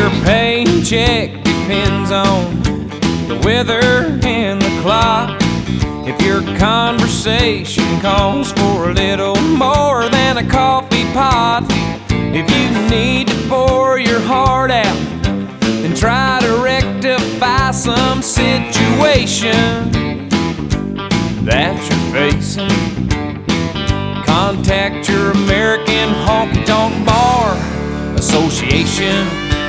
Your paycheck depends on the weather and the clock. If your conversation calls for a little more than a coffee pot, if you need to pour your heart out and try to rectify some situation that you're facing, contact your American Honky Tonk Bar Association.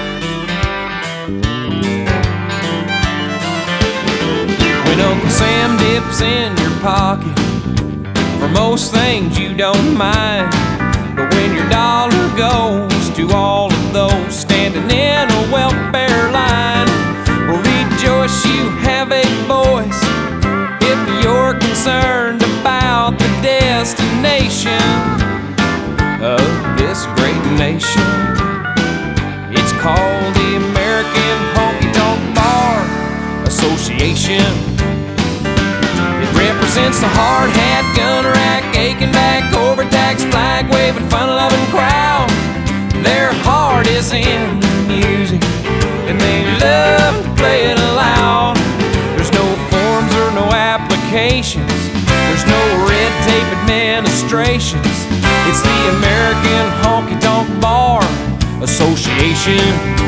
When Uncle Sam dips in your pocket, for most things you don't mind, but when your dollar goes to all of those standing in a welfare line, well, rejoice, you have a voice if you're concerned about the destination of this great nation. It's called the American Honky Tonk Bar Association. Represents the hard hat, gun rack, aching back, overtaxed, flag waving, fun loving crowd. Their heart is in the music and they love to play it loud. There's no forms or no applications, there's no red tape administrations. It's the American Honky Tonk Bar Association.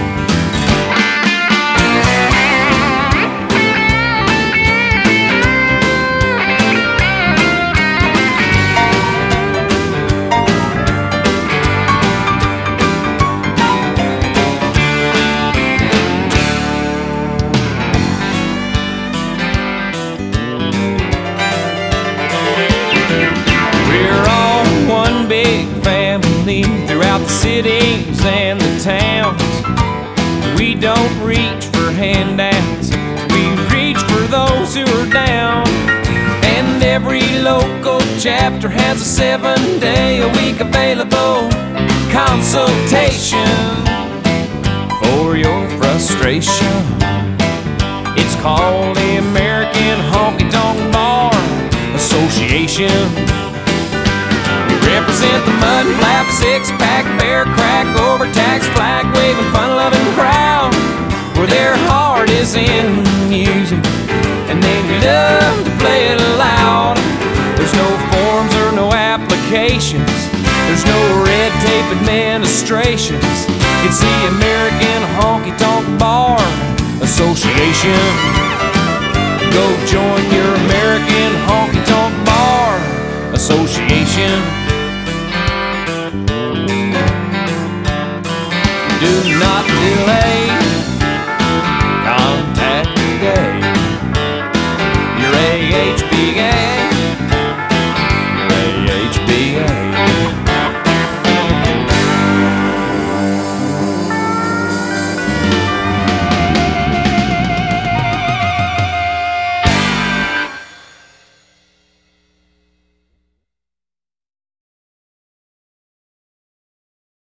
Throughout the cities and the towns, we don't reach for handouts, we reach for those who are down. And every local chapter has a 7-day-a-week available consultation for your frustration. It's called the American Honky Tonk Bar Association. Represent the mud flap, six-pack, bear crack, overtaxed, flag waving, fun-loving crowd, where their heart is in the music and they love to play it loud. There's no forms or no applications, there's no red tape administrations. It's the American Honky Tonk Bar Association. Go join your American Honky